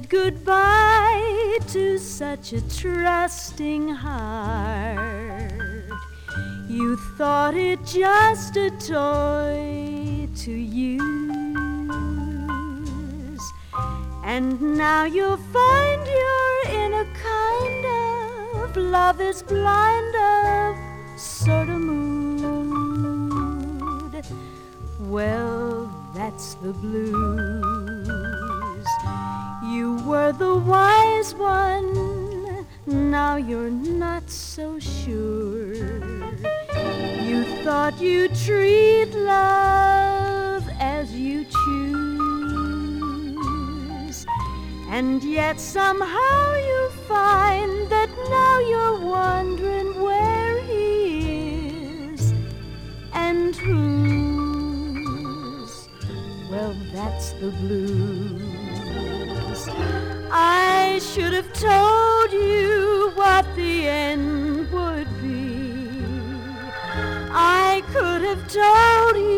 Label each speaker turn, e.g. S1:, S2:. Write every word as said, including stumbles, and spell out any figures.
S1: said goodbye to such a trusting heart. You thought it just a toy to use, and now you'll find you're in a kind of love is blind of sort of mood. Well, that's the blues. You were the wise one, now you're not so sure. You thought you'd treat love as you choose, and yet somehow you find that now you're wondering where he is and whose. Well, that's the blues. I should have told you what the end would be. I could have told